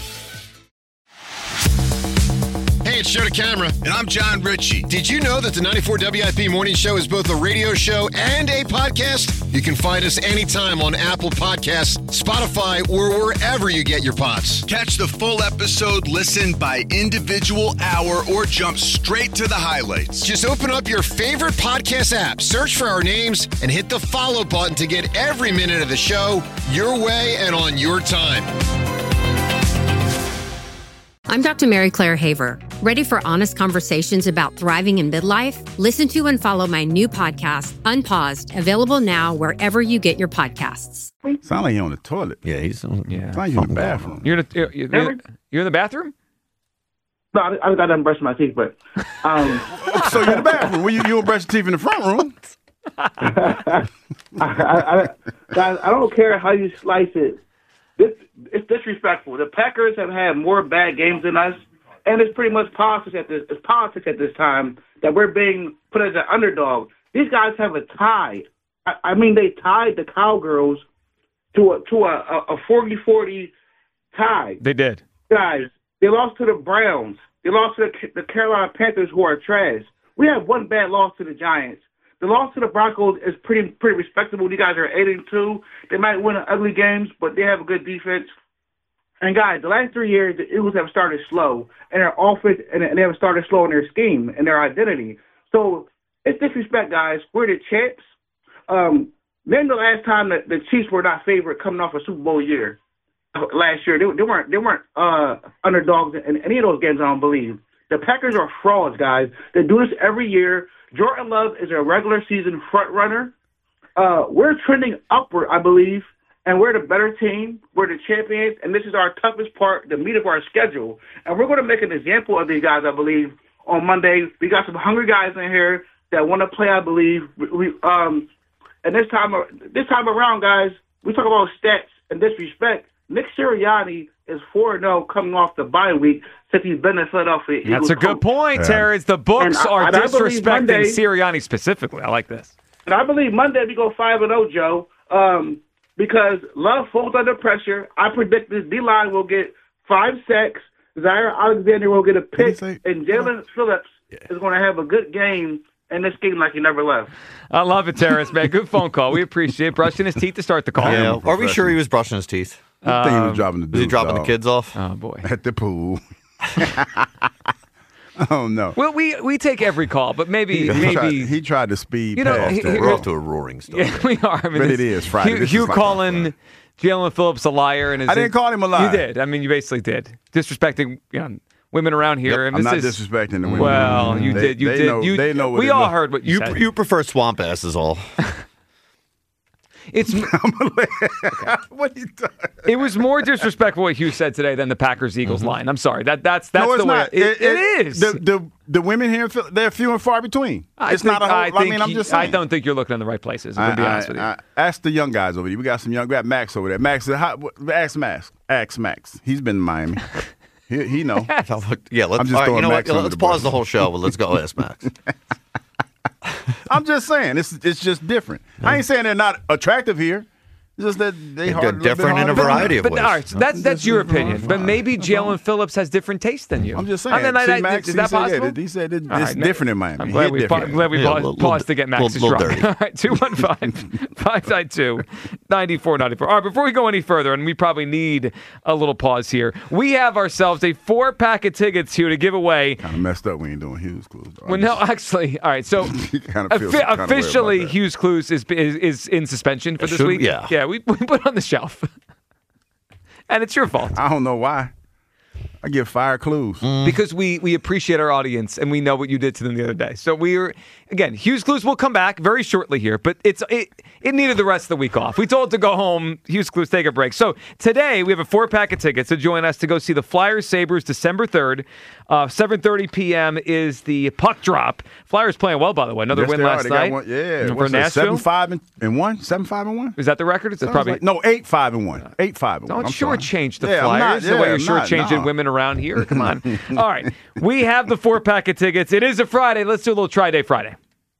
Hey, it's Joe DeCamera. And I'm John Ritchie. Did you know that the ninety-four W I P Morning Show is both a radio show and a podcast? You can find us anytime on Apple Podcasts, Spotify, or wherever you get your pods. Catch the full episode, listen by individual hour, or jump straight to the highlights. Just open up your favorite podcast app, search for our names, and hit the follow button to get every minute of the show your way and on your time. I'm Doctor Mary Claire Haver. Ready for honest conversations about thriving in midlife? Listen to and follow my new podcast, Unpaused, available now wherever you get your podcasts. Sound like you're on the toilet. Yeah, he's on. Yeah. Sound like you're in the bathroom. You're in, a, you're, you're, you're in the bathroom? No, I, I got done brushing my teeth, but um, So you're in the bathroom. Well, you, you don't brush your teeth in the front room. I, I, I, guys, I don't care how you slice it. This it's disrespectful. The Packers have had more bad games than us, and it's pretty much politics at this. It's politics at this time that we're being put as an underdog. These guys have a tie. I, I mean, they tied the Cowgirls to a to a a forty forty tie. They did. Guys, they lost to the Browns. They lost to the, the Carolina Panthers, who are trash. We have one bad loss to the Giants. The loss to the Broncos is pretty pretty respectable. You guys are eight and two. They might win ugly games, but they have a good defense. And guys, the last three years, the Eagles have started slow, and their offense, and they have started slow in their scheme and their identity. So it's disrespect, guys. We're the champs. Um, then the last time that the Chiefs were not favored coming off a Super Bowl year last year, they, they weren't they weren't uh, underdogs in any of those games. I don't believe. The Packers are frauds, guys. They do this every year. Jordan Love is a regular season front runner. Uh, we're trending upward, I believe, and we're the better team. We're the champions, and this is our toughest part, the meat of our schedule. And we're going to make an example of these guys, I believe, on Monday. We got some hungry guys in here that want to play, I believe. We, um, and this time, this time around, guys, we talk about stats and disrespect. Nick Sirianni is four and oh coming off the bye week since he's been in Philadelphia. That's Eagles a good coach. point, Yeah. Terrence. The books And I- are and I believe disrespecting Monday- Sirianni specifically. I like this. And I believe Monday we go five and oh, Joe, um, because Love falls under pressure. I predict this D-line will get five sacks. Zaire Alexander will get a pick, and Jalen Phillips is going to have a good game in this game like he never left. I love it, Terrence, man. Good phone call. We appreciate it. Brushing his teeth to start the call. Yeah. Are we sure he was brushing his teeth? I think he was Um, dropping the Was he dudes dropping the off kids off? Oh, boy. at the pool. Oh, no. Well, we, we take every call, but maybe He, he maybe tried, he tried to speed You know, past he- that. he- We're off to a roaring start. Yeah, we are. I mean, But this- it is Friday. Hugh, This is Hugh like on calling Jalen Phillips a liar, and his, I didn't call him a liar. You did. I mean, you basically did, disrespecting you know, women around here. Yep, and I'm this not is, disrespecting the women. Well, you They- did. You they did. know- you, they know what we it all look- heard what you, You said. you prefer swamp ass is all. It's what are you doing? it was more disrespectful what Hugh said today than the Packers Eagles line. I'm sorry. That that's that's no, it's the way not. it, it is. The, the the women here, in Phil- they're few and far between. I it's think, not a whole. I, I, think mean, I'm you- just saying. I don't think you're looking in the right places. I'm gonna be I- honest with you. I- ask the young guys over there. We got some young. We got Max over there. Max, how, ask Max. Ask Max. He's been in Miami. he, he know. Yeah, let's, I'm just all right, throwing you know Max what? under Let's the pause bus. the whole show, but let's go ask Max. I'm just saying. It's it's just different. I ain't saying they're not attractive here. It's just that they They're hard, a little bit different in a harder to variety of But ways. all right, so that's that's your opinion. But maybe That's Jalen Phillips has different taste than you. I'm just saying. I mean, I- See, I- Max, is he that said, possible? Yeah, he said it, All it's right, different in Miami. I'm glad He we, pa- different. glad we Yeah, paused, little- paused to get Max's little- drop. little All right, two one five, five nine two, nine four nine four. All right, before we go any further, and we probably need a little pause here, we have ourselves a four-pack of tickets here to give away. Kind of messed up when you're doing Hughes Clues. Though. Well, no, actually, all right. So kind of feel offi- some kind of way about officially, that. Hughes Clues is, is is in suspension for this Should- week. yeah. yeah, we, we put it on the shelf, and it's your fault. I don't know why. I give fire clues. Because we we appreciate our audience and we know what you did to them the other day. So we are again, Hughes Clues will come back very shortly here, but it's it, it needed the rest of the week off. We told it to go home. Hughes Clues take a break. So today we have a four pack of tickets to join us to go see the Flyers Sabres December third. Uh, seven thirty p.m. is the puck drop. Flyers playing well, by the way. Another Yes, win they are. last They got night. one- yeah, for what's it, Nashville. seven five and, and one, seven five and one. Is that the record? It's Sounds probably like- no eight five and one, eight five and Don't one. I'm sorry. shortchange the Yeah, I'm not- Flyers the way yeah, you're I'm not, shortchanging nah. women around here. Come on. All right. We have the four pack of tickets. It is a Friday. Let's do a little Try Day Friday.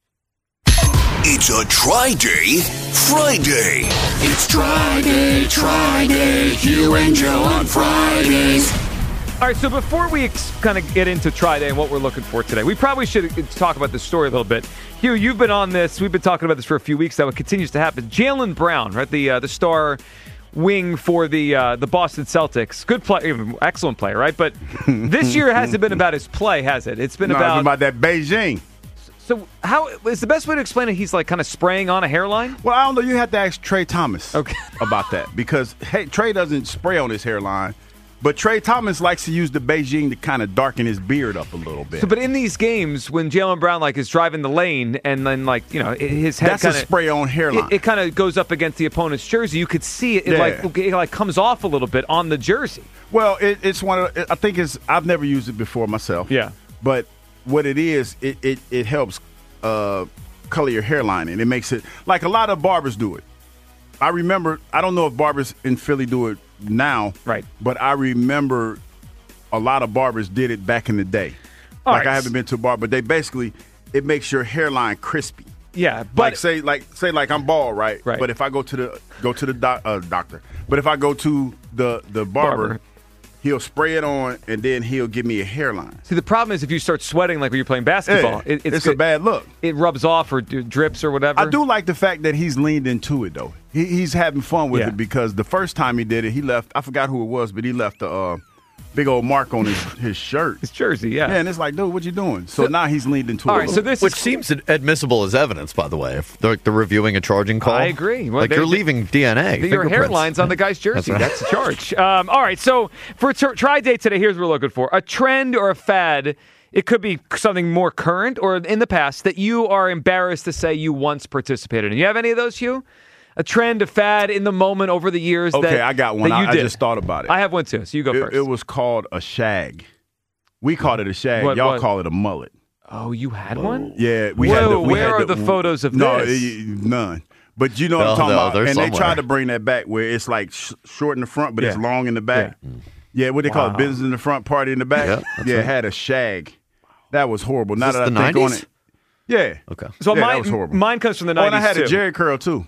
It's a Try Day Friday. It's Try Day, Try Day. Hugh and Joe on Fridays. All right, so before we ex- kind of get into Try Day and what we're looking for today, we probably should talk about this story a little bit. Hugh, you've been on this. We've been talking about this for a few weeks now. It continues to happen. Jaylen Brown, right, the uh, the star wing for the uh, the Boston Celtics. Good play, excellent player, right? But this year hasn't been about his play, has it? It's been No, about it's about that Beijing. So how is the best way to explain it? He's like kind of spraying on a hairline. Well, I don't know. You have to ask Trey Thomas okay. about that because hey, Trey doesn't spray on his hairline, but Trey Thomas likes to use the Beijing to kind of darken his beard up a little bit. So, but in these games, when Jaylen Brown like is driving the lane and then like you know his head That's kind a of spray on hairline. It, it kind of goes up against the opponent's jersey. You could see it, it Yeah. like it like comes off a little bit on the jersey. Well, it, it's one of. I think it's. I've never used it before myself. Yeah. But what it is, it it, it helps uh, color your hairline, and it makes it like a lot of barbers do it. I remember. I don't know if barbers in Philly do it now, right? But I remember a lot of barbers did it back in the day. All like right. I haven't been to a barber, but they basically it makes your hairline crispy. Yeah, but like say like say like I'm bald, right? Right. But if I go to the go to the doc, uh, doctor, but if I go to the the barber, Barber. he'll spray it on and then he'll give me a hairline. See, the problem is if you start sweating like when you're playing basketball, Yeah, it, it's, it's a bad look. It rubs off or d- drips or whatever. I do like the fact that he's leaned into it though. He, he's having fun with Yeah. it because the first time he did it, he left. I forgot who it was, but he left a uh, big old mark on his, his shirt, his jersey. Yeah, yeah, and it's like, dude, what you doing? So, now he's leaned into all it. right, so this Which is seems admissible as evidence, by the way. If they're, they're reviewing a charging call, I agree. Well, like they- you're leaving D N A. Your fingerprints. hairline's on the guy's jersey. That's right. That's a charge. Um, all right, so for t- Try Day today, here's what we're looking for. A trend or a fad It could be something more current or in the past that you are embarrassed to say you once participated in. You have any of those, Hugh? A trend, a fad in the moment over the years? Okay, that, I got one. that you I, I did. just thought about it. I have one too, so you go it, first. It was called a shag. We called it a shag. What- Y'all what? call it a mullet. Oh, you had one? Yeah, we Whoa, had. The, we where had are the, the photos of no, this? y- none. But you know what No, I'm talking no, about. they're And somewhere. they tried to bring that back where it's like sh- short in the front, but it's Yeah. long in the back. Yeah, what they call Wow. it, business in the front, party in the back. Yep, that's yeah, right. it had a shag. That was horrible. Now this that the I think on nineties? it, yeah. Okay. So yeah, mine, that was horrible. mine comes from the Oh, nineties and I had too. a Jerry curl too.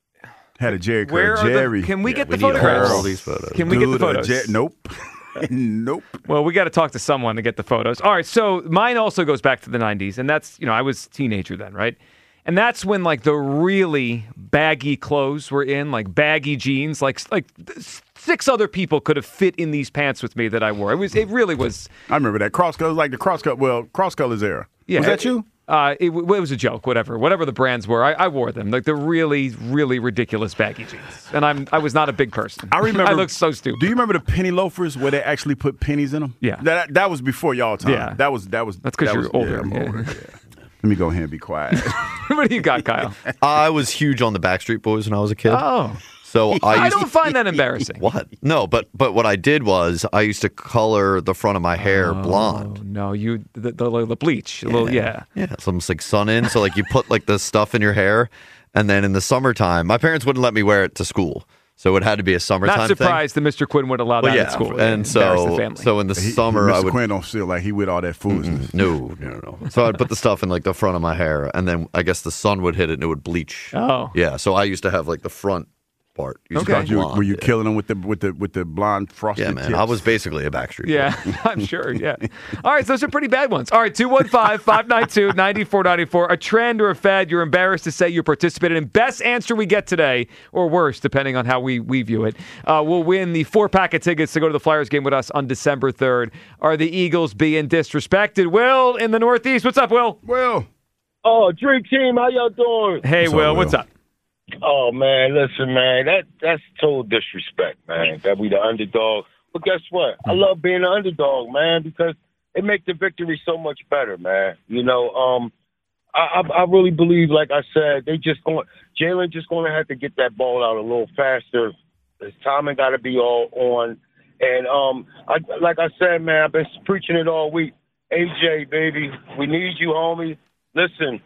Had a Jerry curl. Where are Jerry. the? Can we Yeah, get we the need photographs? all these photos. Can we get the Dude, a photos? Jer- nope. nope. Well, we got to talk to someone to get the photos. All right, so mine also goes back to the nineties, and that's, you know, I was a teenager then, right? And that's when like the really baggy clothes were in, like baggy jeans, like like six other people could have fit in these pants with me that I wore. It was it really was. I remember that cross colors, like the cross color. Well, cross colors era. Yeah, was that you? Uh, it, it was a joke. Whatever, whatever the brands were, I, I wore them. Like the really, really ridiculous baggy jeans, and I'm I was not a big person. I remember. I looked so stupid. Do you remember the penny loafers where they actually put pennies in them? Yeah. That that was before y'all time. Yeah. That was that was. That's 'cause that you're was- older. Yeah, I'm Yeah. older. Yeah. Let me go ahead and be quiet. What do you got, Kyle? I was huge on the Backstreet Boys when I was a kid. Oh, So I, I used don't find that embarrassing. What? No, but but what I did was I used to color the front of my hair blonde. Oh, no, you the the, the bleach, a little, yeah. Yeah, it's almost like sun in. So like you put like the stuff in your hair, and then in the summertime, my parents wouldn't let me wear it to school, so it had to be a summertime Not surprised that Mister Quinn would allow thing. that Well, at yeah, school. and Embarrass so the family. so in the He- summer Mister I would Quinn don't feel like he with all that foolishness. no no no. no. So I'd put the stuff in like the front of my hair, and then I guess the sun would hit it and it would bleach. Oh. yeah. So I used to have like the front part. Used to Okay. be You, blonde, were you yeah. killing them with the with the with the blonde frosted Yeah, man. tips? I was basically a Backstreet Boy. Yeah, I'm sure. Yeah. All right, so those are pretty bad ones. All right, two one five, five nine two, nine four nine four. A trend or a fad you're embarrassed to say you participated in. Best answer we get today, or worse, depending on how we, we view it. Uh, we'll win the four pack of tickets to go to the Flyers game with us on December third. Are the Eagles being disrespected? Will in the Northeast. What's up, Will? Will. Oh, Dream Team, how y'all doing? Hey, What's up, Will, Will? what's up? Oh man, listen, man, that that's total disrespect, man. That we the underdog. But guess what? I love being an underdog, man, because it makes the victory so much better, man. You know, um, I, I, I really believe, like I said, they just going Jalen just going to have to get that ball out a little faster. His timing got to be all on. And um, I, like I said, man, I've been preaching it all week. A J, baby, we need you, homie. Listen,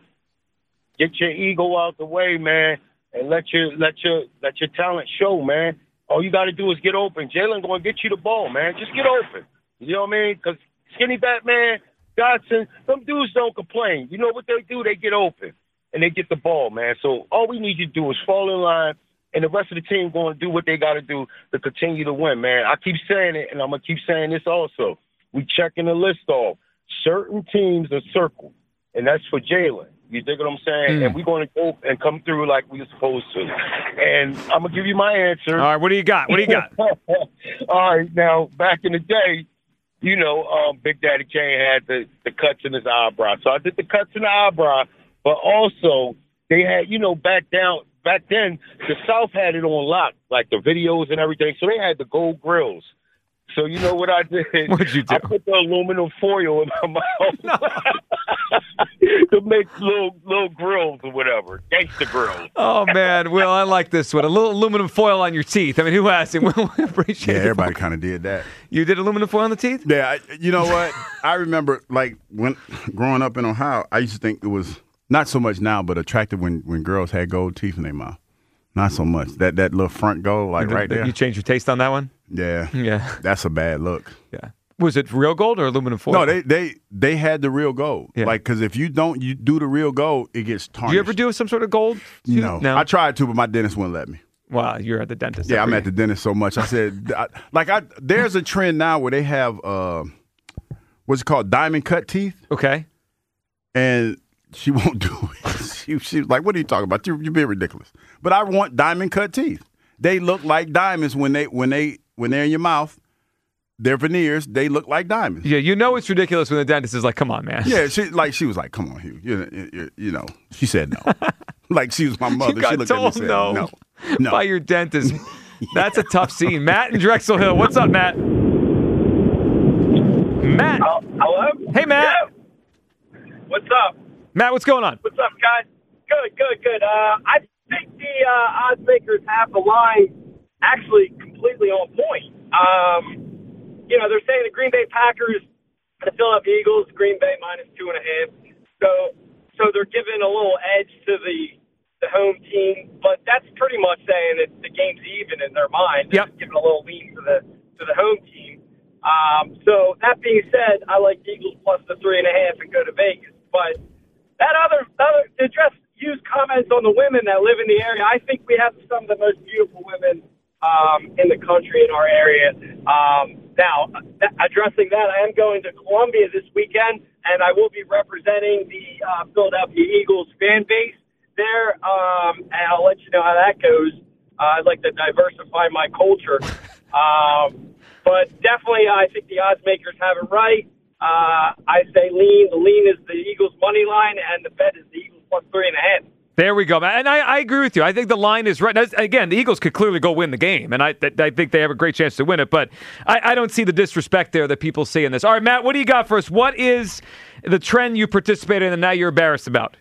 get your ego out the way, man. And let your let your let your talent show, man. All you got to do is get open. Jalen going to get you the ball, man. Just get open. You know what I mean? Because Skinny Batman, Dotson, them dudes don't complain. You know what they do? They get open and they get the ball, man. So all we need you to do is fall in line, and the rest of the team going to do what they got to do to continue to win, man. I keep saying it, and I'm gonna keep saying this also. We checking the list off. Certain teams are circled, and that's for Jalen. You dig what I'm saying? Mm. And we're going to go and come through like we're supposed to. And I'm going to give you my answer. All right, what do you got? What do you got? All right, now, back in the day, you know, um, Big Daddy Kane had the, the cuts in his eyebrow. So I did the cuts in the eyebrow, but also they had, you know, back down, back then, the South had it on lock, like the videos and everything. So they had the gold grills. So you know what I did? What'd you do? I put the aluminum foil in my mouth to make little little grills or whatever, gangster grills. Oh, man, Will, I like this one. A little aluminum foil on your teeth. I mean, who has it? Will, we appreciate Yeah, it. everybody kind of did that. You did aluminum foil on the teeth? Yeah, I, you know what? I remember, like, when growing up in Ohio, I used to think it was not so much now, but attractive when, when girls had gold teeth in their mouth. Not so much. That that little front gold, like Did- right did there. You changed your taste on that one? Yeah, Yeah. that's a bad look. Yeah. Was it real gold or aluminum foil? No, they they they had the real gold. Yeah. Like, because if you don't you do the real gold, it gets tarnished. Do you ever do some sort of gold? No. No. I tried to, but my dentist wouldn't let me. Wow, you're at the dentist. Yeah, I'm every- at the dentist so much. I said, I, like, I there's a trend now where they have uh, what's it called, diamond cut teeth, Okay. and she won't do it. she, she was like, "What are you talking about? You, you're being ridiculous." But I want diamond cut teeth. They look like diamonds when they when they when they're in your mouth. Their veneers, they look like diamonds. Yeah, you know it's ridiculous when the dentist is like, come on, man. Yeah, she like she was like, "Come on, Hugh." You, you, you know, she said no. Like she was my mother. You got she looked at me and told said, no, "No, no." by your dentist. That's a tough scene. Matt in Drexel Hill. What's up, Matt? Matt. Hello? Hey, Matt. Matt, what's going on? What's up, guys? Good, good, good. Uh, I think the uh, odds makers have the line actually completely on point. Um, you know, they're saying the Green Bay Packers, the Philadelphia Eagles, Green Bay minus two and a half. So, so they're giving a little edge to the the home team, but that's pretty much saying that the game's even in their mind. They're yep. giving a little lean to the to the home team. Um, so that being said, I like the Eagles plus the three and a half and go to Vegas. But that other, other to address Hugh's comments on the women that live in the area, I think we have some of the most beautiful women um, in the country in our area. Um, now, addressing that, I am going to Columbia this weekend, and I will be representing the uh, Philadelphia Eagles fan base there, um, and I'll let you know how that goes. Uh, I'd like to diversify my culture. Um, but definitely, I think the odds makers have it right. Uh, I say lean. The lean is the Eagles' money line, and the bet is the Eagles plus three and a half. There we go, man. And I, I agree with you. I think the line is right. Now, again, the Eagles could clearly go win the game, and I, I think they have a great chance to win it. But I, I don't see the disrespect there that people see in this. All right, Matt, what do you got for us? What is the trend you participated in and now you're embarrassed about?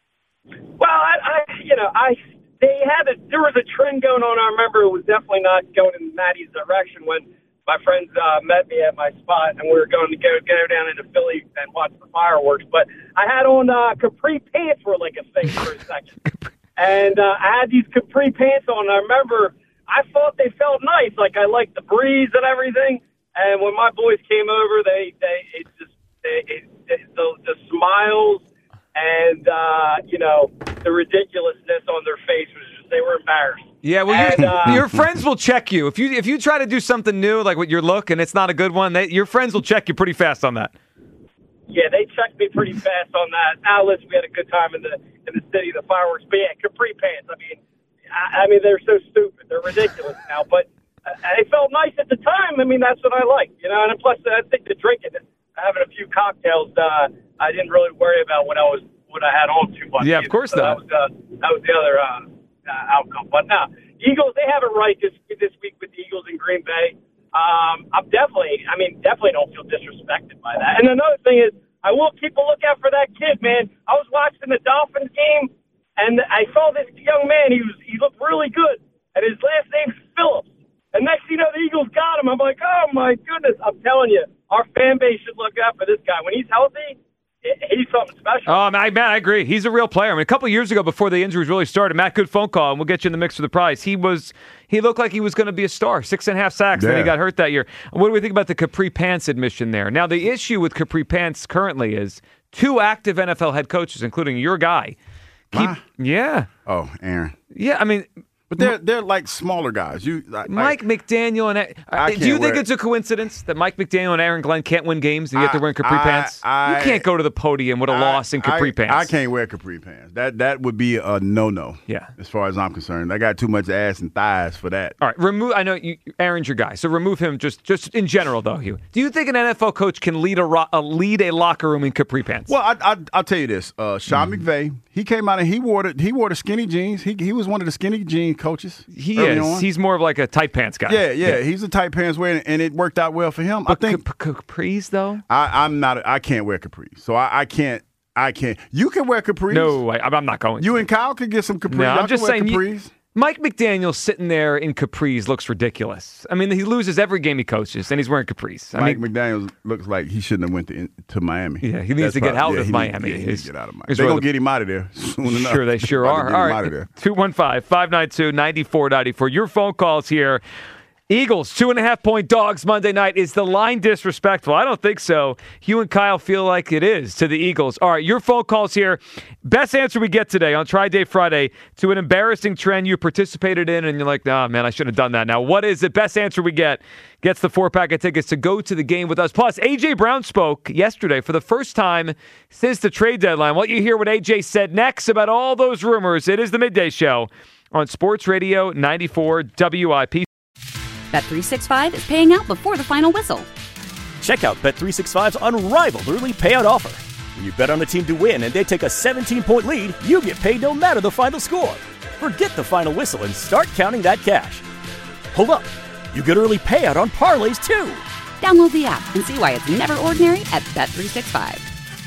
Well, I, I, you know, I they had a there was a trend going on. I remember it was definitely not going in Maddie's direction when my friends uh, met me at my spot, and we were going to go go down into Philly and watch the fireworks. But I had on uh, capri pants were like a thing for a second, and uh, I had these capri pants on. And I remember I thought they felt nice, like I liked the breeze and everything. And when my boys came over, they they it just they, it, it, the the smiles. And, uh, you know, the ridiculousness on their face was just, they were embarrassed. Yeah, well, and, your, uh, your friends will check you. If you if you try to do something new, like with your look, and it's not a good one, they, your friends will check you pretty fast on that. Yeah, they checked me pretty fast on that. Now, listen, we had a good time in the in the city, the fireworks. But, yeah, capri pants, I mean, I, I mean, they're so stupid. They're ridiculous now. But uh, they felt nice at the time. I mean, that's what I like, you know. And plus, I think the drinking, having a few cocktails, uh, I didn't really worry about what I was what I had on too much. Yeah, of course so not. That was, uh, that was the other uh, uh, outcome. But now, Eagles, they have it right this this week with the Eagles in Green Bay. Um, I'm definitely, I mean, definitely don't feel disrespected by that. And another thing is, I will keep a lookout for that kid, man. I was watching the Dolphins game, and I saw this young man. He was he looked really good, and his last name's Phillips. And next thing you know, the Eagles got him. I'm like, oh, my goodness. I'm telling you, our fan base should look out for this guy. When he's healthy, he's something special. Oh, man, I agree. He's a real player. I mean, a couple of years ago, before the injuries really started, Matt, good phone call, and we'll get you in the mix for the prize. He was, he looked like he was going to be a star. Six and a half sacks. Yeah. Then he got hurt that year. What do we think about the capri pants admission there? Now, the issue with capri pants currently is two active N F L head coaches, including your guy. Keep, My? yeah. Oh, Aaron. Yeah, I mean. But they're they're like smaller guys. You like, Mike McDaniel and uh, do you think it's a coincidence that Mike McDaniel and Aaron Glenn can't win games and you have to wear capri I, pants? I, you can't go to the podium with a I, loss in capri I, pants. I can't wear capri pants. That that would be a no no. Yeah, as far as I'm concerned, I got too much ass and thighs for that. All right, remove. I know you, Aaron's your guy, so remove him. Just just in general, though, Hugh. Do you think an N F L coach can lead a, ro- a lead a locker room in capri pants? Well, I, I, I'll tell you this. Uh, Sean mm-hmm. McVay, he came out and he wore the, he wore the skinny jeans. He he was one of the skinny jean coaches. He is. On. He's more of like a tight pants guy. Yeah, yeah, yeah. He's a tight pants wearer, and it worked out well for him. But I think cap- capris though. I, I'm not. I can't wear capris, so I, I can't. I can't. You can wear capris. No, I, I'm not going. You to. and Kyle can get some capris. No, I'm just saying. Capris. You, Mike McDaniel sitting there in capris looks ridiculous. I mean, he loses every game he coaches, and he's wearing capris. I Mike mean, McDaniel looks like he shouldn't have went to, to Miami. Yeah, he needs That's to get probably, out yeah, of he Miami. Need, yeah, he needs to get out of Miami. They're going to get him out of there soon enough. Sure, they sure are. All right, two one five, five nine two, nine four nine four. Your phone calls here. Eagles, two and a half point dogs Monday night. Is the line disrespectful? I don't think so. Hugh and Kyle feel like it is to the Eagles. All right, your phone calls here. Best answer we get today on Tri-Day Friday to an embarrassing trend you participated in, and you're like, nah, man, I should have done that. Now, what is it? Best answer we get gets the four-pack of tickets to go to the game with us. Plus, A J. Brown spoke yesterday for the first time since the trade deadline. What you hear what A J said next about all those rumors. It is the Midday Show on Sports Radio ninety-four W I P. Bet three sixty-five is paying out before the final whistle. Check out Bet three sixty-five's unrivaled early payout offer. When you bet on a team to win and they take a seventeen-point lead, you get paid no matter the final score. Forget the final whistle and start counting that cash. Hold up. You get early payout on parlays, too. Download the app and see why it's never ordinary at Bet three sixty-five.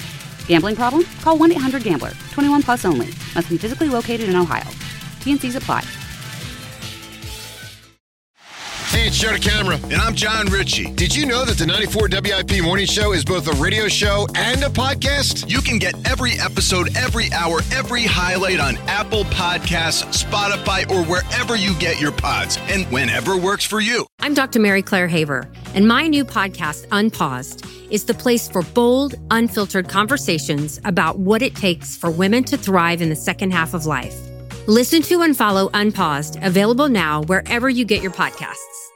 Gambling problem? Call one eight hundred gambler. twenty-one plus only. Must be physically located in Ohio. T N Cs apply. Hey, it's Joe DeCamara. And I'm John Ritchie. Did you know that the ninety-four W I P Morning Show is both a radio show and a podcast? You can get every episode, every hour, every highlight on Apple Podcasts, Spotify, or wherever you get your pods, and whenever works for you. I'm Doctor Mary Claire Haver, and my new podcast, Unpaused, is the place for bold, unfiltered conversations about what it takes for women to thrive in the second half of life. Listen to and follow Unpaused, available now wherever you get your podcasts.